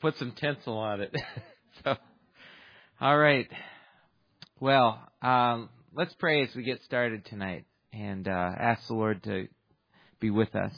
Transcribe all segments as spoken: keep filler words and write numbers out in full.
put some tinsel on it. so, all right. Well, um, let's pray as we get started tonight and uh, ask the Lord to be with us.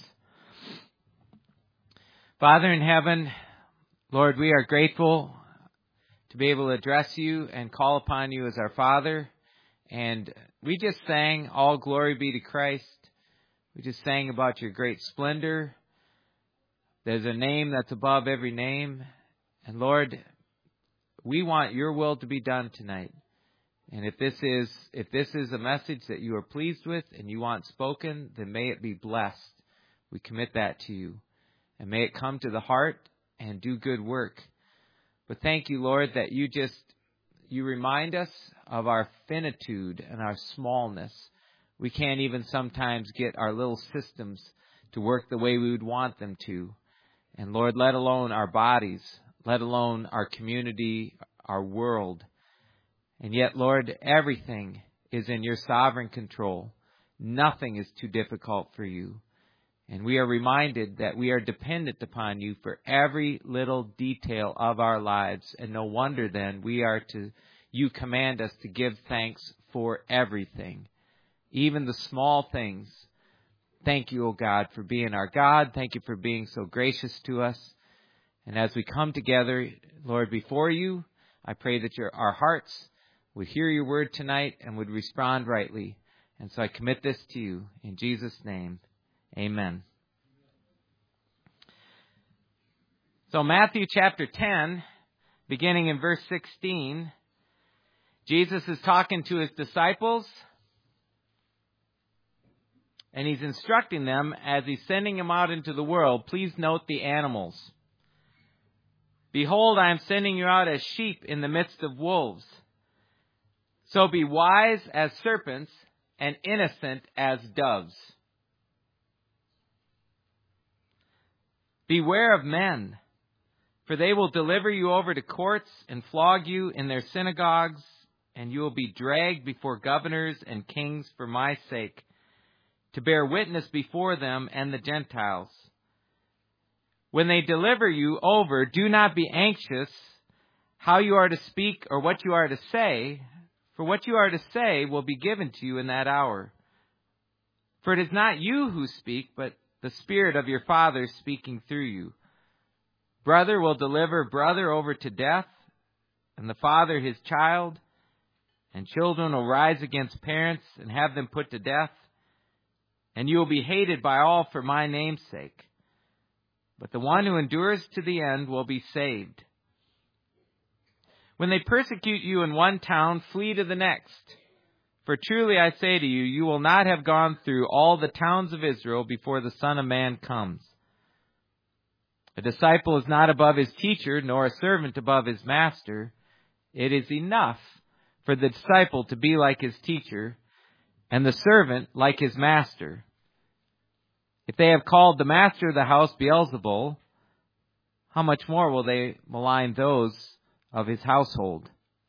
Father in heaven, Lord, we are grateful to be able to address you and call upon you as our Father. And we just sang, all glory be to Christ. We just sang about your great splendor. There's a name that's above every name. And Lord, we want your will to be done tonight. And if this is if this is a message that you are pleased with and you want spoken, then may it be blessed. We commit that to you. And may it come to the heart and do good work. But thank you, Lord, that you just, you remind us of our finitude and our smallness. We can't even sometimes get our little systems to work the way we would want them to. And Lord, let alone our bodies, let alone our community, our world. And yet, Lord, everything is in your sovereign control. Nothing is too difficult for you. And we are reminded that we are dependent upon you for every little detail of our lives. And no wonder then we are to, you command us to give thanks for everything, even the small things. Thank you, O God, for being our God. Thank you for being so gracious to us. And as we come together, Lord, before you, I pray that your, our hearts would hear your word tonight and would respond rightly. And so I commit this to you in Jesus' name. Amen. So Matthew chapter ten, beginning in verse sixteen, Jesus is talking to his disciples, and he's instructing them as he's sending them out into the world. Please note the animals. Behold, I am sending you out as sheep in the midst of wolves. So be wise as serpents and innocent as doves. Beware of men, for they will deliver you over to courts and flog you in their synagogues, and you will be dragged before governors and kings for my sake, to bear witness before them and the Gentiles. When they deliver you over, do not be anxious how you are to speak or what you are to say, for what you are to say will be given to you in that hour. For it is not you who speak, but the Spirit of your Father speaking through you. Brother will deliver brother over to death, and the father his child, and children will rise against parents and have them put to death. And you will be hated by all for my name's sake. But the one who endures to the end will be saved. When they persecute you in one town, flee to the next. For truly I say to you, you will not have gone through all the towns of Israel before the Son of Man comes. A disciple is not above his teacher, nor a servant above his master. It is enough for the disciple to be like his teacher, and the servant like his master. If they have called the master of the house Beelzebul, how much more will they malign those of his household?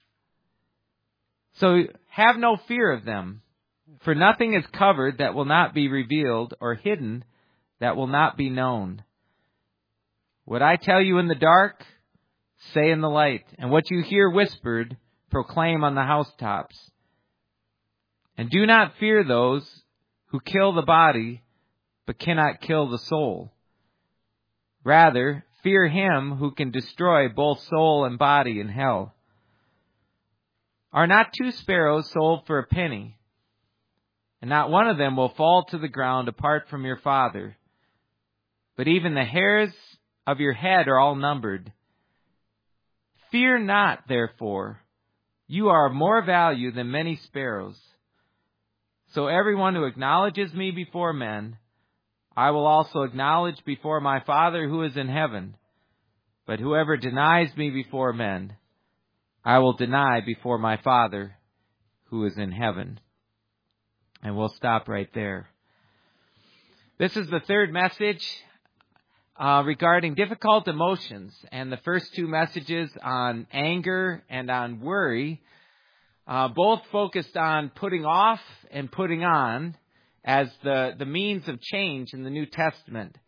So have no fear of them, for nothing is covered that will not be revealed, or hidden that will not be known. What I tell you in the dark, say in the light, and what you hear whispered, proclaim on the housetops. And do not fear those who kill the body, but cannot kill the soul. Rather, fear him who can destroy both soul and body in hell. Are not two sparrows sold for a penny? And not one of them will fall to the ground apart from your Father. But even the hairs of your head are all numbered. Fear not, therefore. You are of more value than many sparrows. So everyone who acknowledges me before men, I will also acknowledge before my Father who is in heaven. But whoever denies me before men, I will deny before my Father who is in heaven. And we'll stop right there. This is the third message uh, regarding difficult emotions. And the first two messages on anger and on worry, uh, both focused on putting off and putting on as the, the means of change in the New Testament.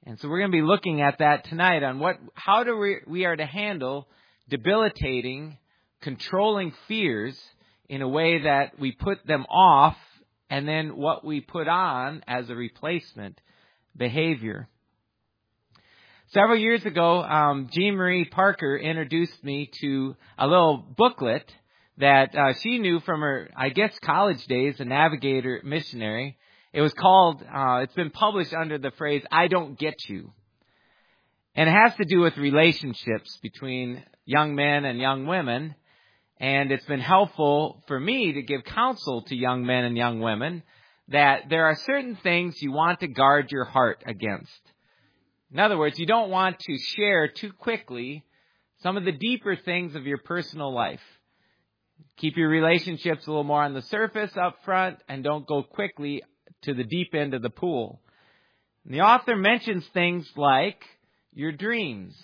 And so we're going to be looking at that tonight on what, how do we, we are to handle debilitating, controlling fears in a way that we put them off, and then what we put on as a replacement behavior. Several years ago, um, Jean Marie Parker introduced me to a little booklet that uh, she knew from her, I guess, college days, a navigator missionary. It was called, uh, it's been published under the phrase, I Don't Get You. And it has to do with relationships between young men and young women. And it's been helpful for me to give counsel to young men and young women that there are certain things you want to guard your heart against. In other words, you don't want to share too quickly some of the deeper things of your personal life. Keep your relationships a little more on the surface up front and don't go quickly to the deep end of the pool. And the author mentions things like your dreams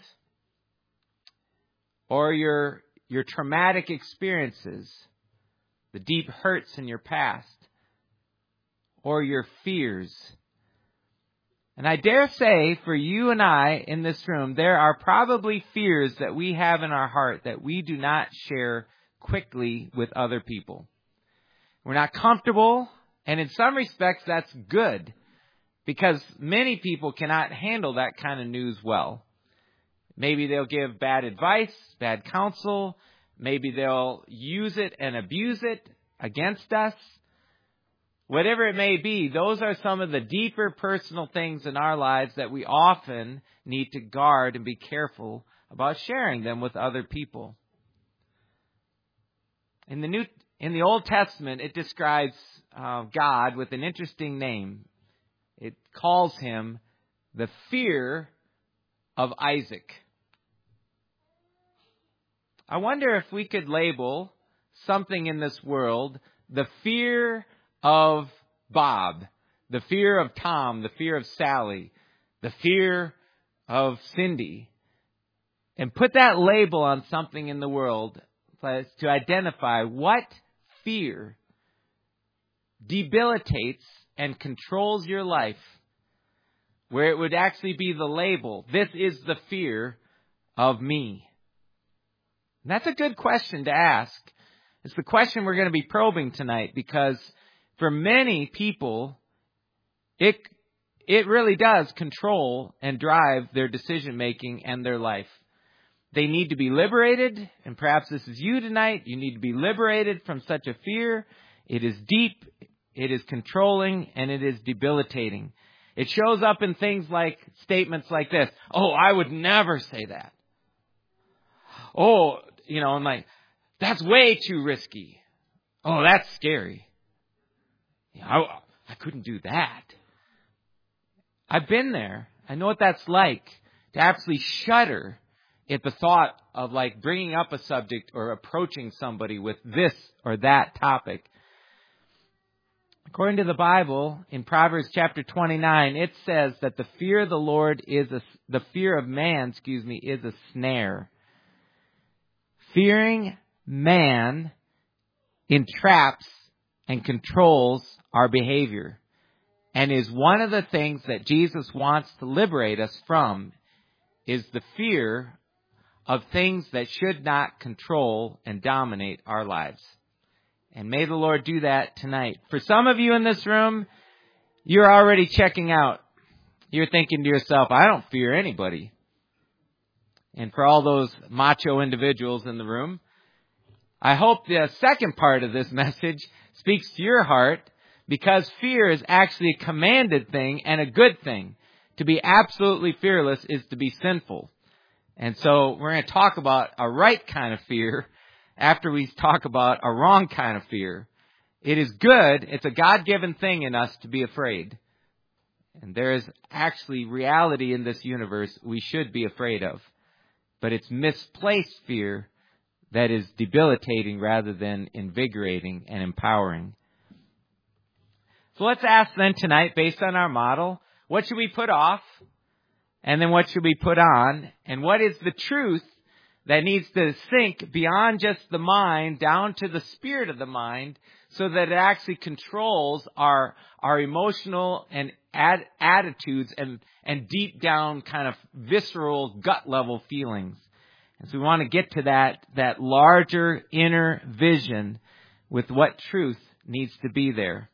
or your your traumatic experiences, the deep hurts in your past, or your fears. And I dare say for you and I in this room, there are probably fears that we have in our heart that we do not share quickly with other people. We're not comfortable, and in some respects that's good, because many people cannot handle that kind of news well. Maybe they'll give bad advice, bad counsel. Maybe they'll use it and abuse it against us. Whatever it may be, those are some of the deeper personal things in our lives that we often need to guard and be careful about sharing them with other people. In the New, in the Old Testament, it describes uh, God with an interesting name. It calls him the fear of Isaac. I wonder if we could label something in this world the fear of Bob, the fear of Tom, the fear of Sally, the fear of Cindy, and put that label on something in the world to identify what fear debilitates and controls your life, where it would actually be the label, this is the fear of me. And that's a good question to ask. It's the question we're going to be probing tonight, because for many people, it it really does control and drive their decision making and their life. They need to be liberated, and perhaps this is you tonight. You need to be liberated from such a fear. It is deep, it is controlling, and it is debilitating. It shows up in things like statements like this. Oh, I would never say that. Oh, you know, I'm like, that's way too risky. Oh, that's scary. You know, I, I couldn't do that. I've been there. I know what that's like, to absolutely shudder at the thought of like bringing up a subject or approaching somebody with this or that topic. According to the Bible, in Proverbs chapter twenty-nine, it says that the fear of the Lord is a, the fear of man, excuse me, is a snare. Fearing man entraps and controls our behavior, and is one of the things that Jesus wants to liberate us from, is the fear of things that should not control and dominate our lives. And may the Lord do that tonight. For some of you in this room, you're already checking out. You're thinking to yourself, I don't fear anybody. And for all those macho individuals in the room, I hope the second part of this message speaks to your heart, because fear is actually a commanded thing and a good thing. To be absolutely fearless is to be sinful. And so we're going to talk about a right kind of fear after we talk about a wrong kind of fear. It is good. It's a God-given thing in us to be afraid. And there is actually reality in this universe we should be afraid of. But it's misplaced fear that is debilitating rather than invigorating and empowering. So let's ask then tonight, based on our model, what should we put off? And then what should we put on? And what is the truth that needs to sink beyond just the mind down to the spirit of the mind, so that it actually controls our our emotional and ad, attitudes and, and deep down kind of visceral gut level feelings. And so we want to get to that, that larger inner vision with what truth needs to be there.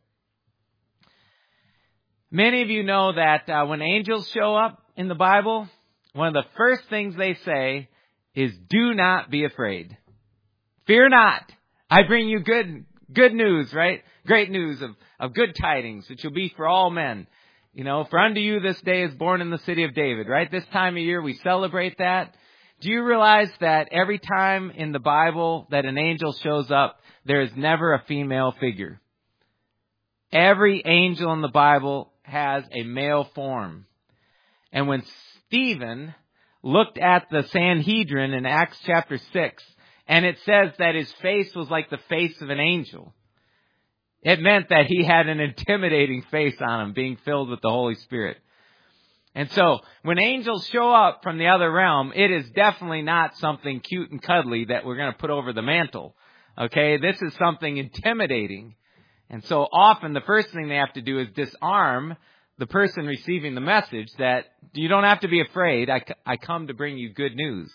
Many of you know that uh, when angels show up in the Bible, one of the first things they say is, do not be afraid. Fear not. I bring you good good news, right? Great news of, of good tidings, which will be for all men. You know, for unto you this day is born in the city of David, right? This time of year we celebrate that. Do you realize that every time in the Bible that an angel shows up, there is never a female figure? Every angel in the Bible has a male form. And when Stephen looked at the Sanhedrin in Acts chapter six, and it says that his face was like the face of an angel, it meant that he had an intimidating face on him, being filled with the Holy Spirit. And so, when angels show up from the other realm, it is definitely not something cute and cuddly that we're going to put over the mantle. Okay? This is something intimidating. And so often the first thing they have to do is disarm the person receiving the message that you don't have to be afraid. I, I come to bring you good news.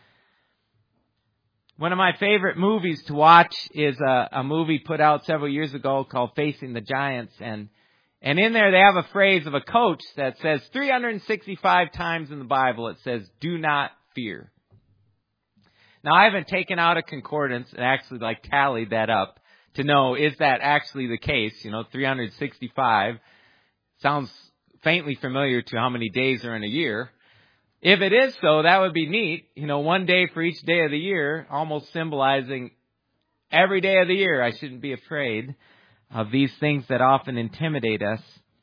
One of my favorite movies to watch is a, a movie put out several years ago called Facing the Giants. And, and in there they have a phrase of a coach that says three hundred sixty-five times in the Bible it says, do not fear. Now I haven't taken out a concordance and actually like tallied that up to know, is that actually the case? You know, three hundred sixty-five sounds faintly familiar to how many days are in a year. If it is so, that would be neat. You know, one day for each day of the year, almost symbolizing every day of the year. I shouldn't be afraid of these things that often intimidate us.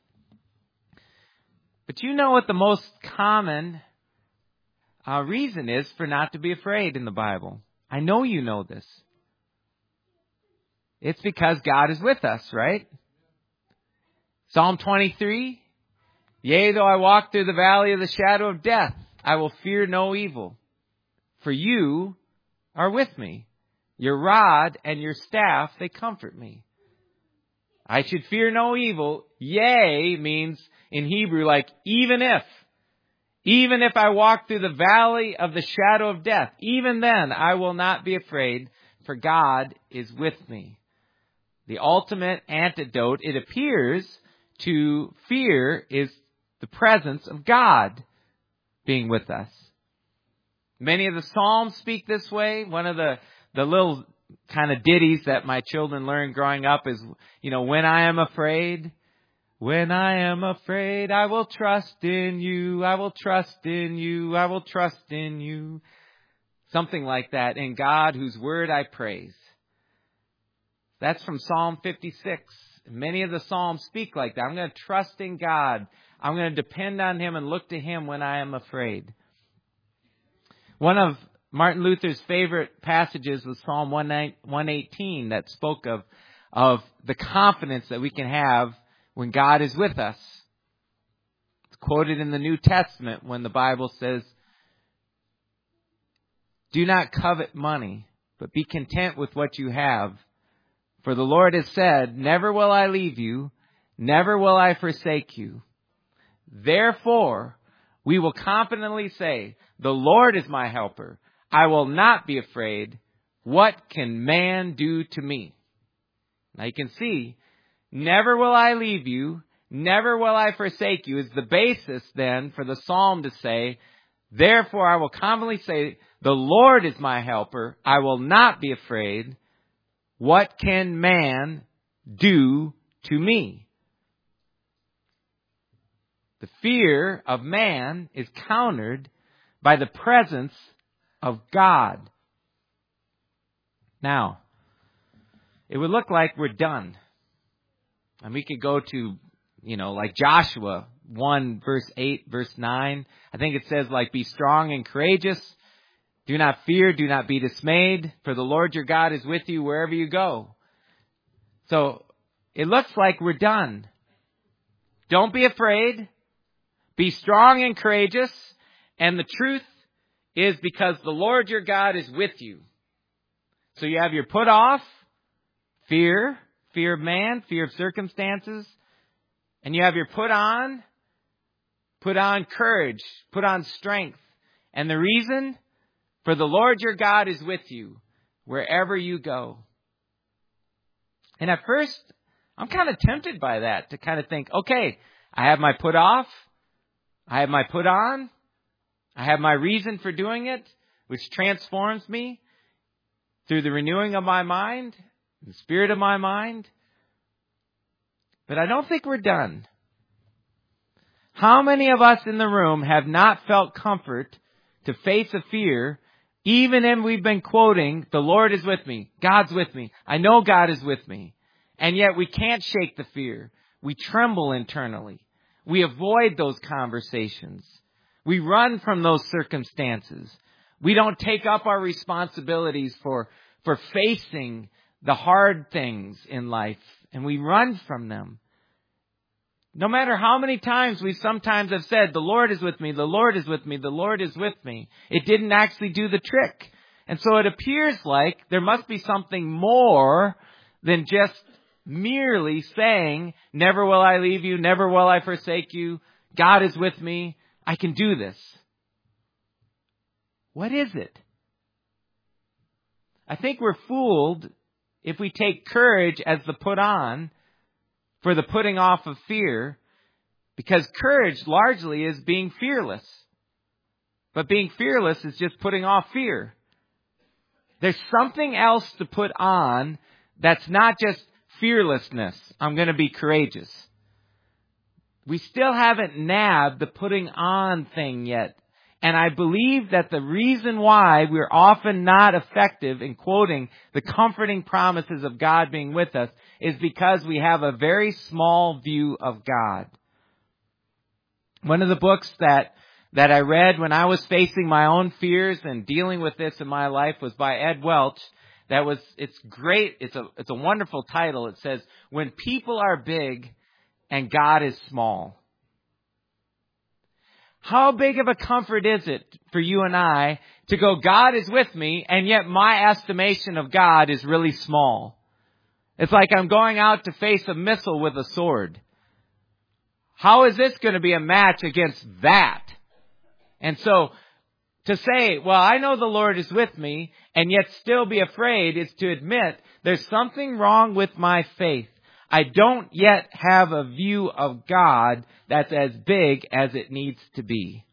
But you know what the most common uh, reason is for not to be afraid in the Bible? I know you know this. It's because God is with us, right? Psalm twenty-three, yea, though I walk through the valley of the shadow of death, I will fear no evil, for you are with me. Your rod and your staff, they comfort me. I should fear no evil. Yea means in Hebrew like even if. Even if I walk through the valley of the shadow of death, even then I will not be afraid, for God is with me. The ultimate antidote, it appears, to fear is the presence of God being with us. Many of the Psalms speak this way. One of the, the little kind of ditties that my children learned growing up is, you know, when I am afraid, when I am afraid, I will trust in you, I will trust in you, I will trust in you. Something like that. In God, whose word I praise. That's from Psalm fifty-six. Many of the Psalms speak like that. I'm going to trust in God. I'm going to depend on Him and look to Him when I am afraid. One of Martin Luther's favorite passages was Psalm one eighteen that spoke of, of the confidence that we can have when God is with us. It's quoted in the New Testament when the Bible says, do not covet money, but be content with what you have. For the Lord has said, never will I leave you, never will I forsake you. Therefore, we will confidently say, the Lord is my helper. I will not be afraid. What can man do to me? Now you can see, never will I leave you, never will I forsake you is the basis then for the psalm to say, therefore I will confidently say, the Lord is my helper. I will not be afraid. What can man do to me? The fear of man is countered by the presence of God. Now, it would look like we're done. And we could go to, you know, like Joshua one, verse eight, verse nine. I think it says, like, be strong and courageous. Do not fear, do not be dismayed, for the Lord your God is with you wherever you go. So, it looks like we're done. Don't be afraid. Be strong and courageous. And the truth is because the Lord your God is with you. So you have your put off, fear, fear of man, fear of circumstances. And you have your put on, put on courage, put on strength. And the reason? For the Lord your God is with you wherever you go. And at first, I'm kind of tempted by that, to kind of think, okay, I have my put off, I have my put on, I have my reason for doing it, which transforms me through the renewing of my mind, the spirit of my mind. But I don't think we're done. How many of us in the room have not felt comfort to face a fear, even if we've been quoting, the Lord is with me, God's with me, I know God is with me, and yet we can't shake the fear. We tremble internally. We avoid those conversations. We run from those circumstances. We don't take up our responsibilities for, for facing the hard things in life, and we run from them. No matter how many times we sometimes have said, the Lord is with me, the Lord is with me, the Lord is with me, it didn't actually do the trick. And so it appears like there must be something more than just merely saying, never will I leave you, never will I forsake you, God is with me, I can do this. What is it? I think we're fooled if we take courage as the put on for the putting off of fear, because courage largely is being fearless. But being fearless is just putting off fear. There's something else to put on that's not just fearlessness. I'm going to be courageous. We still haven't nabbed the putting on thing yet. And I believe that the reason why we're often not effective in quoting the comforting promises of God being with us is because we have a very small view of God. One of the books that, that I read when I was facing my own fears and dealing with this in my life was by Ed Welch. That was, it's great. It's a, it's a wonderful title. It says, When People Are Big and God is Small. How big of a comfort is it for you and I to go, God is with me, and yet my estimation of God is really small? It's like I'm going out to face a missile with a sword. How is this going to be a match against that? And so to say, well, I know the Lord is with me, and yet still be afraid is to admit there's something wrong with my faith. I don't yet have a view of God that's as big as it needs to be.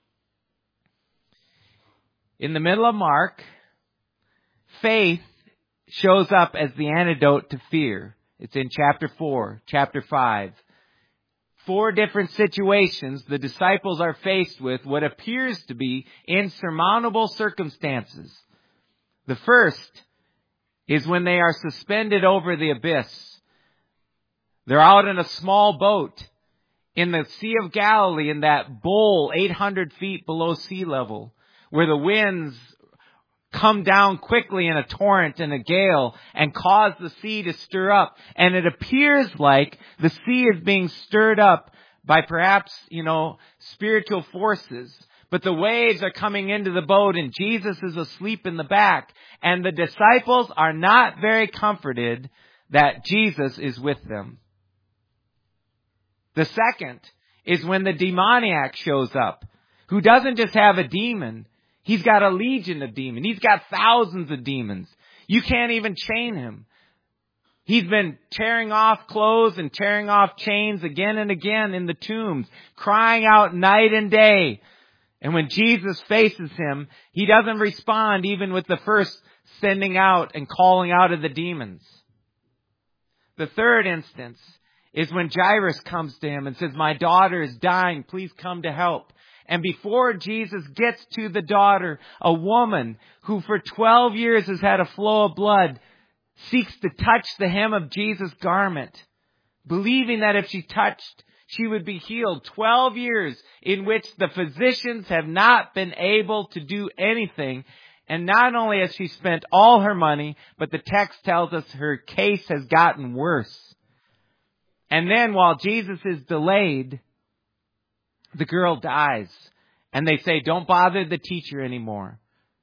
In the middle of Mark, faith shows up as the antidote to fear. It's in chapter four, chapter five. Four different situations the disciples are faced with what appears to be insurmountable circumstances. The first is when they are suspended over the abyss. They're out in a small boat in the Sea of Galilee, in that bowl eight hundred feet below sea level, where the winds come down quickly in a torrent and a gale and cause the sea to stir up. And it appears like the sea is being stirred up by perhaps, you know, spiritual forces. But the waves are coming into the boat and Jesus is asleep in the back. And the disciples are not very comforted that Jesus is with them. The second is when the demoniac shows up, who doesn't just have a demon. He's got a legion of demons. He's got thousands of demons. You can't even chain him. He's been tearing off clothes and tearing off chains again and again in the tombs, crying out night and day. And when Jesus faces him, he doesn't respond even with the first sending out and calling out of the demons. The third instance is when Jairus comes to him and says, my daughter is dying, please come to help. And before Jesus gets to the daughter, a woman who for twelve years has had a flow of blood seeks to touch the hem of Jesus' garment, believing that if she touched, she would be healed. Twelve years in which the physicians have not been able to do anything. And not only has she spent all her money, but the text tells us her case has gotten worse. And then while Jesus is delayed, the girl dies. And they say, don't bother the teacher anymore.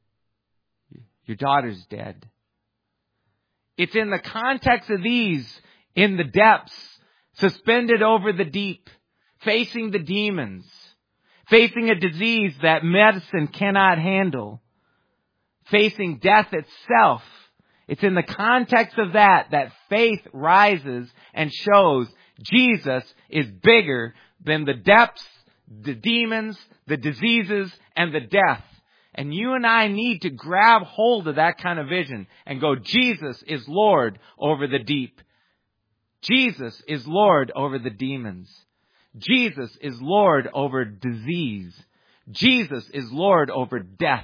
Your daughter's dead. It's in the context of these in the depths, suspended over the deep, facing the demons, facing a disease that medicine cannot handle, facing death itself. It's in the context of that that faith rises and shows Jesus is bigger than the depths, the demons, the diseases, and the death. And you and I need to grab hold of that kind of vision and go, Jesus is Lord over the deep. Jesus is Lord over the demons. Jesus is Lord over disease. Jesus is Lord over death.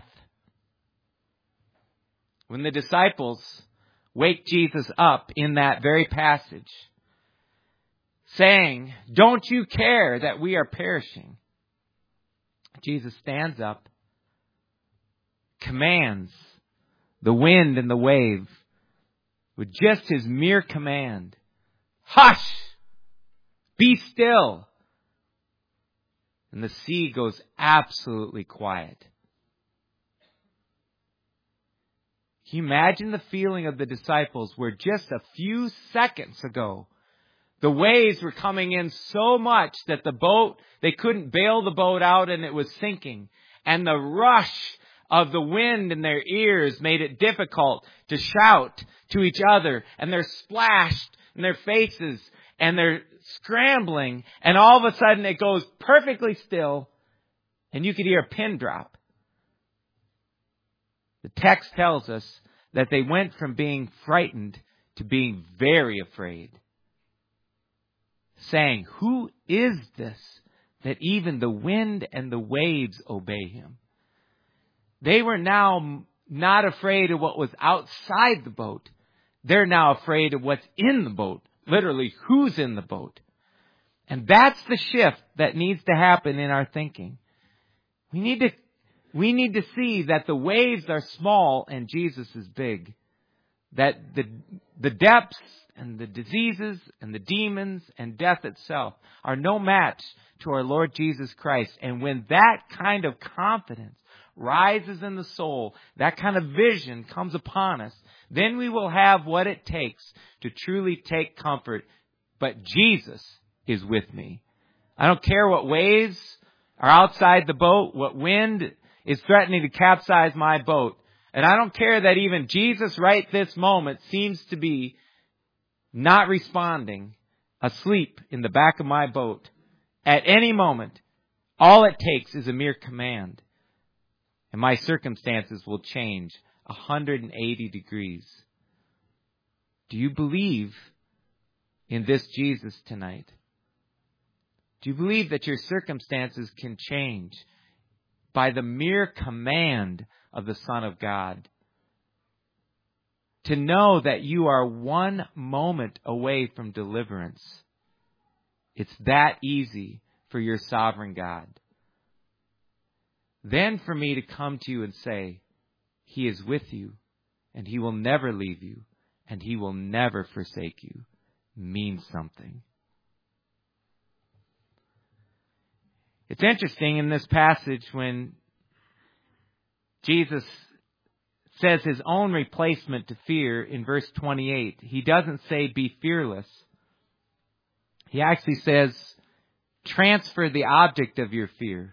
When the disciples wake Jesus up in that very passage, saying, don't you care that we are perishing? Jesus stands up, commands the wind and the wave with just his mere command. Hush! Be still! And the sea goes absolutely quiet. Can you imagine the feeling of the disciples where just a few seconds ago, the waves were coming in so much that the boat, they couldn't bail the boat out and it was sinking. And the rush of the wind in their ears made it difficult to shout to each other. And they're splashed in their faces and they're scrambling. And all of a sudden it goes perfectly still and you could hear a pin drop. The text tells us that they went from being frightened to being very afraid, saying, who is this that even the wind and the waves obey him? They were now not afraid of what was outside the boat. They're now afraid of what's in the boat. Literally, who's in the boat? And that's the shift that needs to happen in our thinking. We need to We need to see that the waves are small and Jesus is big. That the, the depths and the diseases and the demons and death itself are no match to our Lord Jesus Christ. And when that kind of confidence rises in the soul, that kind of vision comes upon us, then we will have what it takes to truly take comfort. But Jesus is with me. I don't care what waves are outside the boat, what wind is threatening to capsize my boat. And I don't care that even Jesus right this moment seems to be not responding, asleep in the back of my boat. At any moment, all it takes is a mere command. And my circumstances will change one hundred eighty degrees. Do you believe in this Jesus tonight? Do you believe that your circumstances can change by the mere command of the Son of God? To know that you are one moment away from deliverance. It's that easy for your sovereign God. Then for me to come to you and say, He is with you, and He will never leave you, and He will never forsake you, means something. It's interesting in this passage when Jesus says his own replacement to fear in verse twenty-eight. He doesn't say be fearless. He actually says transfer the object of your fear.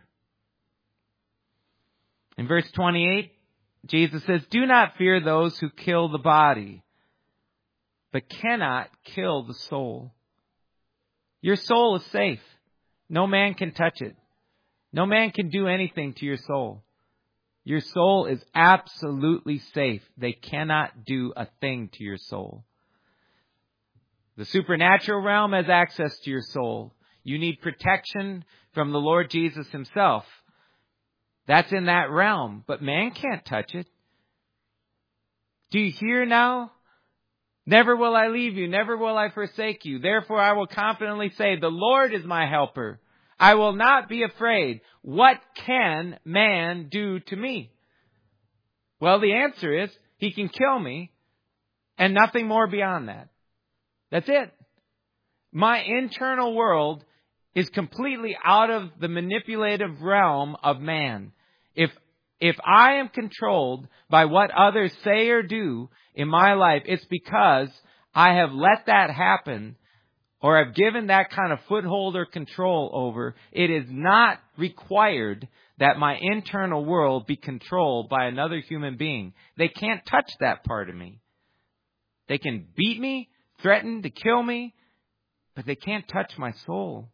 In verse twenty-eight, Jesus says, do not fear those who kill the body, but cannot kill the soul. Your soul is safe. No man can touch it. No man can do anything to your soul. Your soul is absolutely safe. They cannot do a thing to your soul. The supernatural realm has access to your soul. You need protection from the Lord Jesus himself. That's in that realm, but man can't touch it. Do you hear now? Never will I leave you, never will I forsake you. Therefore I will confidently say, the Lord is my helper. I will not be afraid. What can man do to me? Well, the answer is, he can kill me and nothing more beyond that. That's it. My internal world is completely out of the manipulative realm of man. If if I am controlled by what others say or do in my life, it's because I have let that happen, or I've given that kind of foothold or control over, it is not required that my internal world be controlled by another human being. They can't touch that part of me. They can beat me, threaten to kill me, but they can't touch my soul.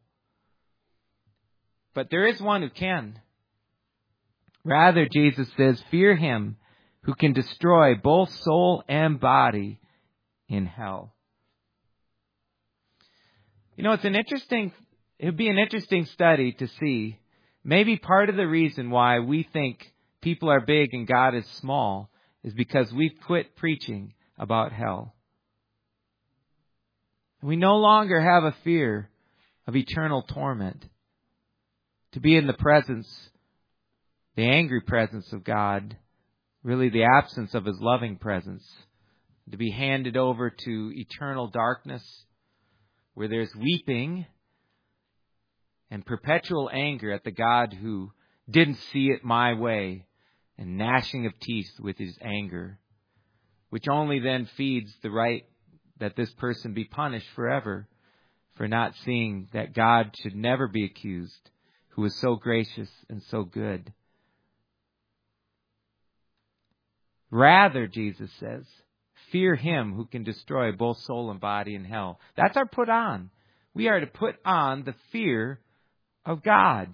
But there is one who can. Rather, Jesus says, fear him who can destroy both soul and body in hell. You know, it's an interesting, it would be an interesting study to see. Maybe part of the reason why we think people are big and God is small is because we've quit preaching about hell. We no longer have a fear of eternal torment. To be in the presence, the angry presence of God, really the absence of His loving presence. To be handed over to eternal darkness, where there's weeping and perpetual anger at the God who didn't see it my way, and gnashing of teeth with His anger, which only then feeds the right that this person be punished forever for not seeing that God should never be accused, who is so gracious and so good. Rather, Jesus says, fear him who can destroy both soul and body in hell. That's our put on. We are to put on the fear of God.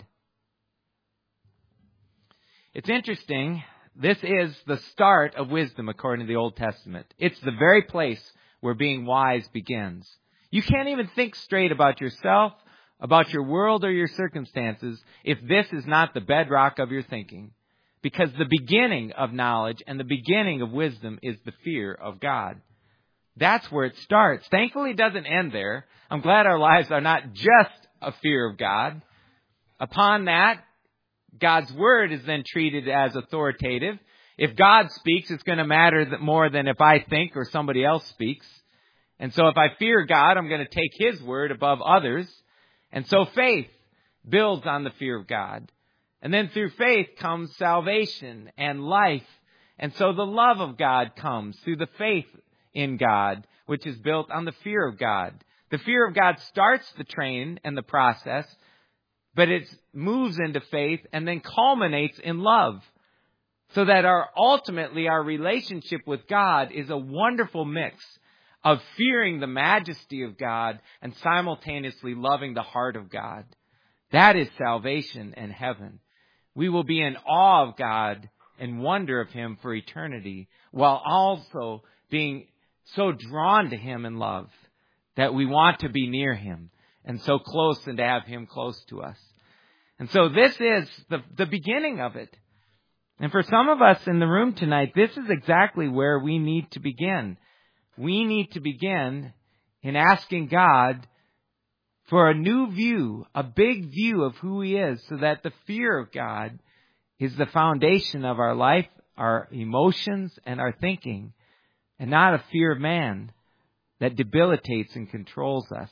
It's interesting. This is the start of wisdom according to the Old Testament. It's the very place where being wise begins. You can't even think straight about yourself, about your world or your circumstances if this is not the bedrock of your thinking. Because the beginning of knowledge and the beginning of wisdom is the fear of God. That's where it starts. Thankfully, it doesn't end there. I'm glad our lives are not just a fear of God. Upon that, God's word is then treated as authoritative. If God speaks, it's going to matter more than if I think or somebody else speaks. And so if I fear God, I'm going to take His word above others. And so faith builds on the fear of God. And then through faith comes salvation and life. And so the love of God comes through the faith in God, which is built on the fear of God. The fear of God starts the train and the process, but it moves into faith and then culminates in love. So that our ultimately our relationship with God is a wonderful mix of fearing the majesty of God and simultaneously loving the heart of God. That is salvation and heaven. We will be in awe of God and wonder of Him for eternity, while also being so drawn to Him in love that we want to be near Him and so close and to have Him close to us. And so this is the, the beginning of it. And for some of us in the room tonight, this is exactly where we need to begin. We need to begin in asking God for a new view, a big view of who He is, so that the fear of God is the foundation of our life, our emotions, and our thinking, and not a fear of man that debilitates and controls us.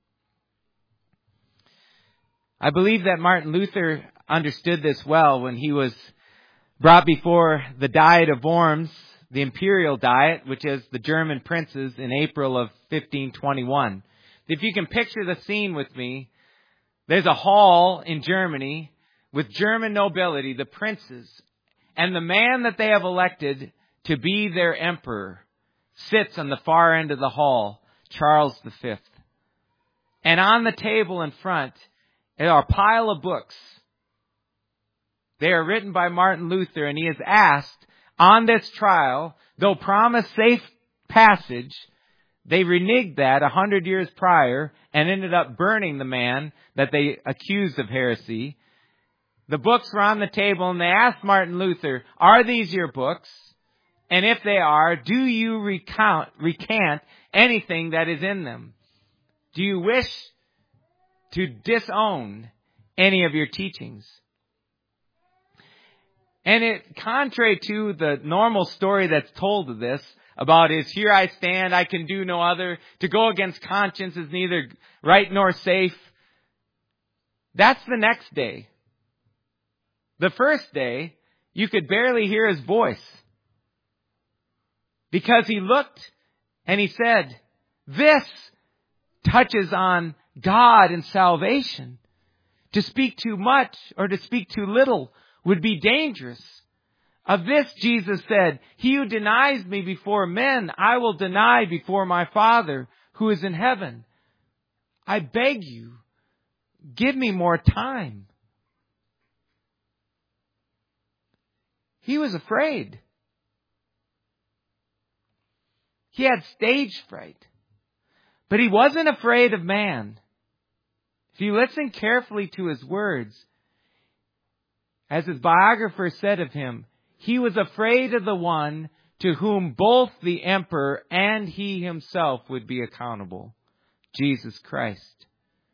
I believe that Martin Luther understood this well when he was brought before the Diet of Worms, the Imperial Diet, which is the German princes, in April of fifteen twenty-one. If you can picture the scene with me, there's a hall in Germany with German nobility, the princes, and the man that they have elected to be their emperor sits on the far end of the hall, Charles the Fifth. And on the table in front are a pile of books. They are written by Martin Luther, and he is asked on this trial, though promised safe passage, they reneged that a hundred years prior and ended up burning the man that they accused of heresy. The books were on the table, and they asked Martin Luther, are these your books? And if they are, do you recount, recant anything that is in them? Do you wish to disown any of your teachings? And it, contrary to the normal story that's told of this, about is, here I stand, I can do no other, to go against conscience is neither right nor safe. That's the next day. The first day, you could barely hear his voice. Because he looked and he said, This touches on God and salvation. To speak too much or to speak too little would be dangerous. Of this, Jesus said, "He who denies me before men, I will deny before my Father who is in heaven." I beg you, give me more time. He was afraid. He had stage fright. But he wasn't afraid of man. If you listen carefully to his words, as his biographer said of him, he was afraid of the one to whom both the emperor and he himself would be accountable, Jesus Christ,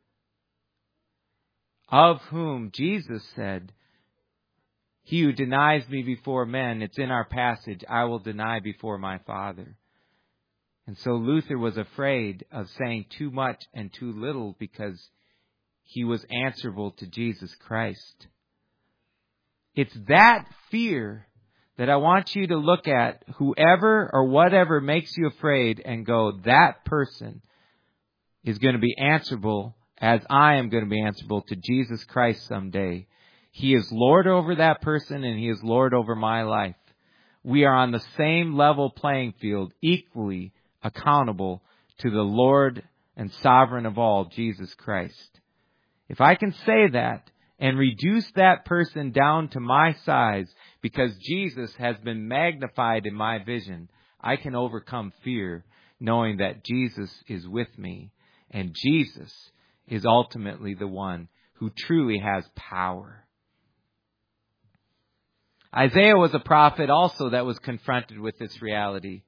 of whom Jesus said, "He who denies me before men," it's in our passage, "I will deny before my Father." And so Luther was afraid of saying too much and too little because he was answerable to Jesus Christ. It's that fear that I want you to look at, whoever or whatever makes you afraid, and go, that person is going to be answerable as I am going to be answerable to Jesus Christ someday. He is Lord over that person and He is Lord over my life. We are on the same level playing field, equally accountable to the Lord and sovereign of all, Jesus Christ. If I can say that and reduce that person down to my size because Jesus has been magnified in my vision, I can overcome fear knowing that Jesus is with me and Jesus is ultimately the one who truly has power. Isaiah was a prophet also that was confronted with this reality.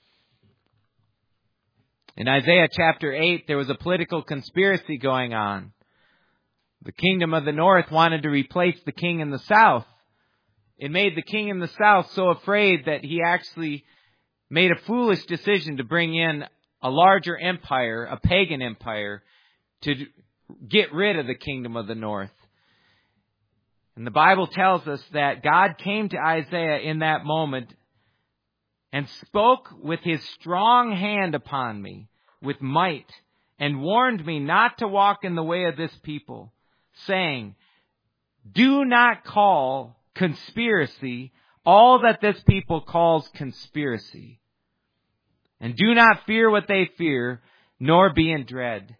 In Isaiah chapter eight, there was a political conspiracy going on. The kingdom of the north wanted to replace the king in the south. It made the king in the south so afraid that he actually made a foolish decision to bring in a larger empire, a pagan empire, to get rid of the kingdom of the north. And the Bible tells us that God came to Isaiah in that moment and spoke with His strong hand upon me with might and warned me not to walk in the way of this people, saying, "Do not call conspiracy all that this people calls conspiracy. And do not fear what they fear, nor be in dread."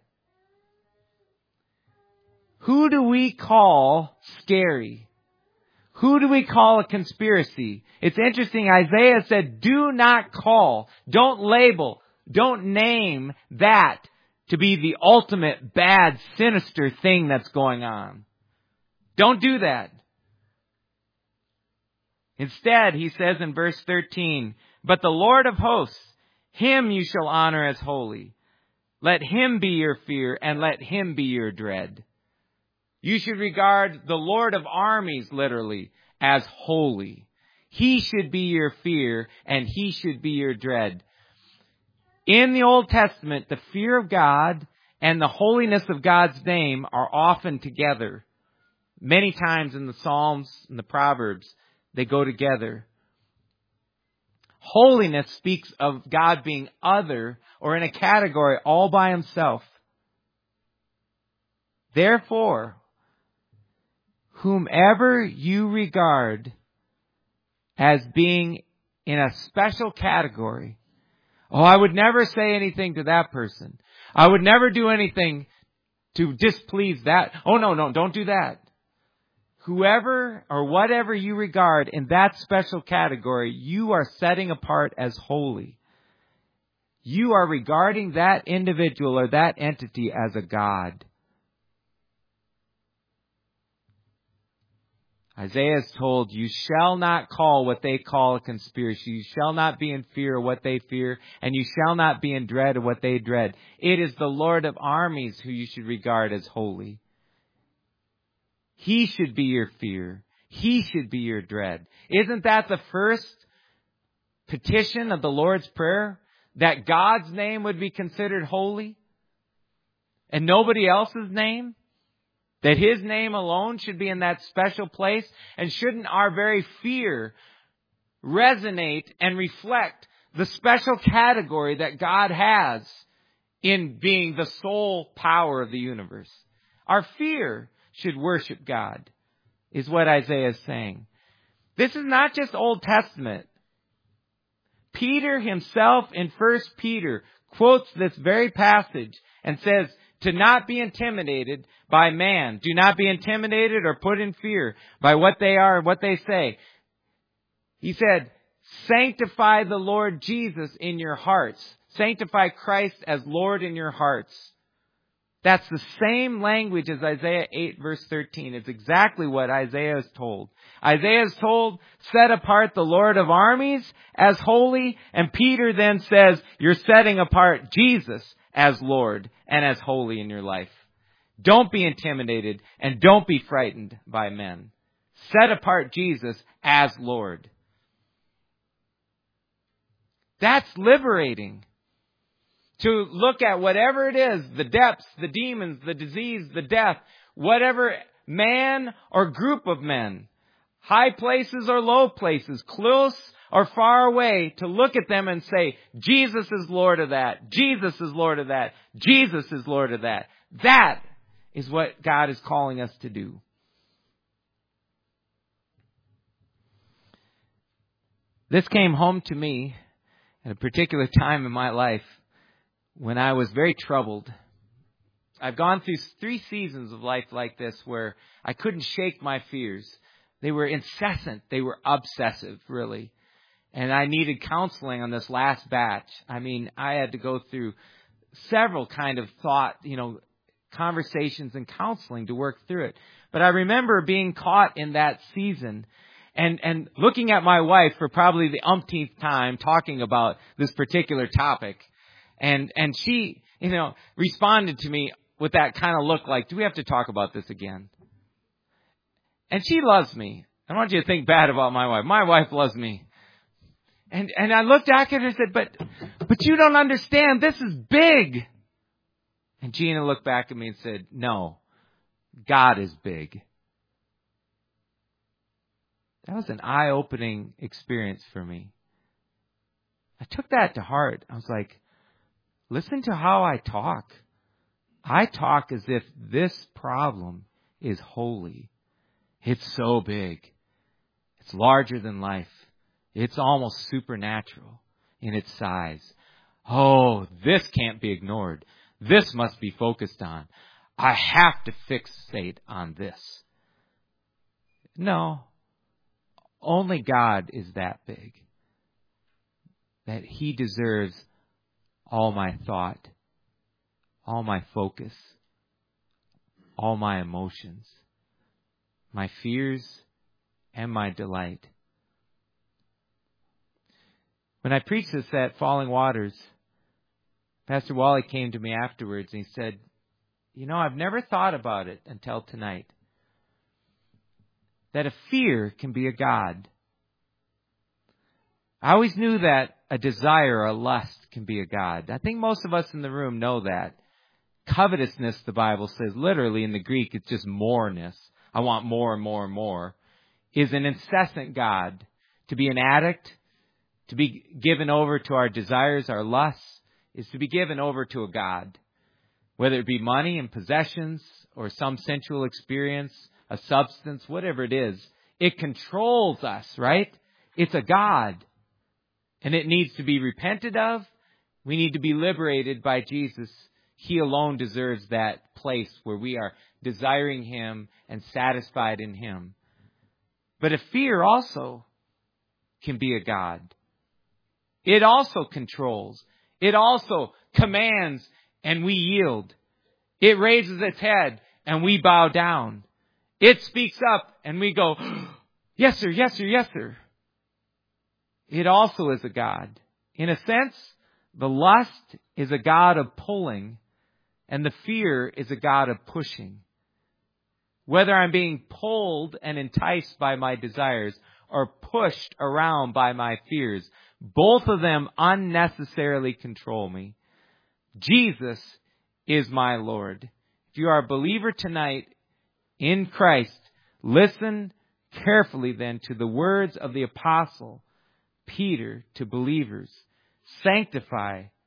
Who do we call scary? Who do we call a conspiracy? It's interesting. Isaiah said, do not call, don't label, don't name that to be the ultimate bad, sinister thing that's going on. Don't do that. Instead, he says in verse thirteen, "But the Lord of hosts, Him you shall honor as holy. Let Him be your fear, and let Him be your dread." You should regard the Lord of armies, literally, as holy. He should be your fear, and He should be your dread. In the Old Testament, the fear of God and the holiness of God's name are often together. Many times in the Psalms and the Proverbs, they go together. Holiness speaks of God being other or in a category all by Himself. Therefore, whomever you regard as being in a special category, oh, I would never say anything to that person. I would never do anything to displease that. Oh, no, no, don't do that. Whoever or whatever you regard in that special category, you are setting apart as holy. You are regarding that individual or that entity as a god. Isaiah is told, you shall not call what they call a conspiracy. You shall not be in fear of what they fear, and you shall not be in dread of what they dread. It is the Lord of armies who you should regard as holy. He should be your fear. He should be your dread. Isn't that the first petition of the Lord's Prayer? That God's name would be considered holy? And nobody else's name? That His name alone should be in that special place? And shouldn't our very fear resonate and reflect the special category that God has in being the sole power of the universe. Our fear should worship God, is what Isaiah is saying. This is not just Old Testament. Peter himself in First Peter quotes this very passage and says, to not be intimidated by man. Do not be intimidated or put in fear by what they are and what they say. He said, sanctify the Lord Jesus in your hearts. Sanctify Christ as Lord in your hearts. That's the same language as Isaiah eight verse thirteen. It's exactly what Isaiah is told. Isaiah is told, set apart the Lord of armies as holy. And Peter then says, you're setting apart Jesus as Lord and as holy in your life. Don't be intimidated and don't be frightened by men. Set apart Jesus as Lord. That's liberating. To look at whatever it is, the depths, the demons, the disease, the death, whatever man or group of men, high places or low places, close or far away, to look at them and say, Jesus is Lord of that, Jesus is Lord of that, Jesus is Lord of that. That is what God is calling us to do. This came home to me at a particular time in my life when I was very troubled. I've gone through three seasons of life like this where I couldn't shake my fears. They were incessant. They were obsessive, really. And I needed counseling on this last batch. I mean, I had to go through several kind of thought, you know, conversations and counseling to work through it. But I remember being caught in that season and, and looking at my wife for probably the umpteenth time talking about this particular topic. And, and she, you know, responded to me with that kind of look like, do we have to talk about this again? And she loves me. I don't want you to think bad about my wife. My wife loves me. And, and I looked back at her and said, but, but you don't understand. This is big. And Gina looked back at me and said, no, God is big. That was an eye-opening experience for me. I took that to heart. I was like, listen to how I talk. I talk as if this problem is holy. It's so big. It's larger than life. It's almost supernatural in its size. Oh, this can't be ignored. This must be focused on. I have to fixate on this. No. Only God is that big. That He deserves all my thought, all my focus, all my emotions, my fears, and my delight. When I preached this at Falling Waters, Pastor Wally came to me afterwards and he said, you know, I've never thought about it until tonight. That a fear can be a god. I always knew that a desire or a lust can be a god. I think most of us in the room know that. Covetousness, the Bible says, literally in the Greek, it's just moreness. I want more and more and more. Is an incessant god. To be an addict, to be given over to our desires, our lusts, is to be given over to a god. Whether it be money and possessions or some sensual experience, a substance, whatever it is, it controls us, right? It's a god. And it needs to be repented of. We need to be liberated by Jesus. He alone deserves that place where we are desiring Him and satisfied in Him. But a fear also can be a god. It also controls. It also commands and we yield. It raises its head and we bow down. It speaks up and we go, yes, sir, yes, sir, yes, sir. It also is a god. In a sense, the lust is a god of pulling and the fear is a god of pushing. Whether I'm being pulled and enticed by my desires or pushed around by my fears, both of them unnecessarily control me. Jesus is my Lord. If you are a believer tonight in Christ, listen carefully then to the words of the apostle Peter to believers. Sanctify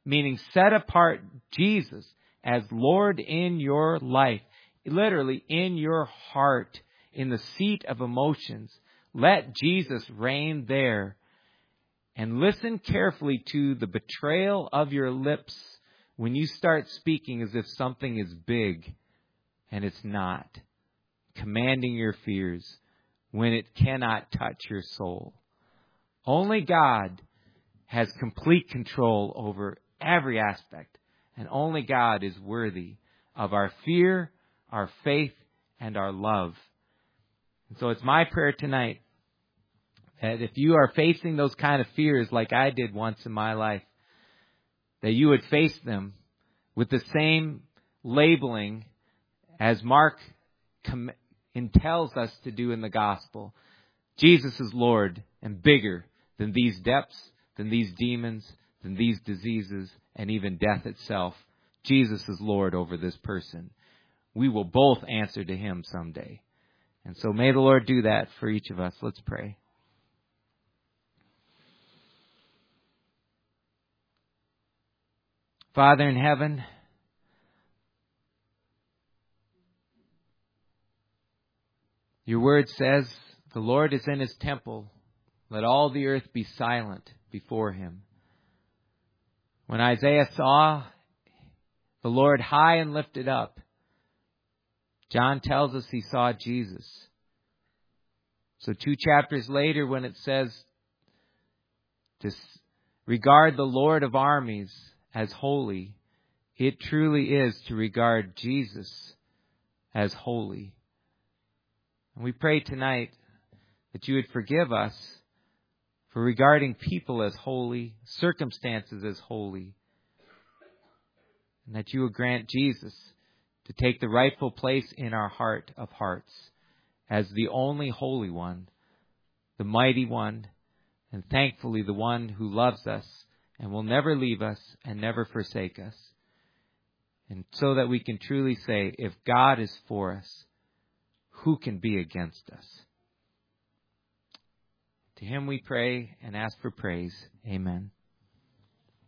meaning set apart Jesus as Lord in your life, literally in your heart, in the seat of emotions. Let Jesus reign there. And listen carefully to the betrayal of your lips when you start speaking as if something is big and it's not. Commanding your fears when it cannot touch your soul. Only God has complete control over every aspect. And only God is worthy of our fear, our faith, and our love. And so it's my prayer tonight that if you are facing those kind of fears like I did once in my life, that you would face them with the same labeling as Mark com- tells us to do in the gospel. Jesus is Lord and bigger than these depths, than these demons, than these diseases, and even death itself. Jesus is Lord over this person. We will both answer to Him someday. And so may the Lord do that for each of us. Let's pray. Father in heaven, your word says, the Lord is in His temple. Let all the earth be silent before Him. When Isaiah saw the Lord high and lifted up, John tells us he saw Jesus. So two chapters later, when it says to regard the Lord of armies as holy, it truly is to regard Jesus as holy. And we pray tonight that you would forgive us for regarding people as holy, circumstances as holy, and that you would grant Jesus to take the rightful place in our heart of hearts as the only holy one, the mighty one, and thankfully the one who loves us and will never leave us and never forsake us. And so that we can truly say, if God is for us, who can be against us? To Him we pray and ask for praise. Amen.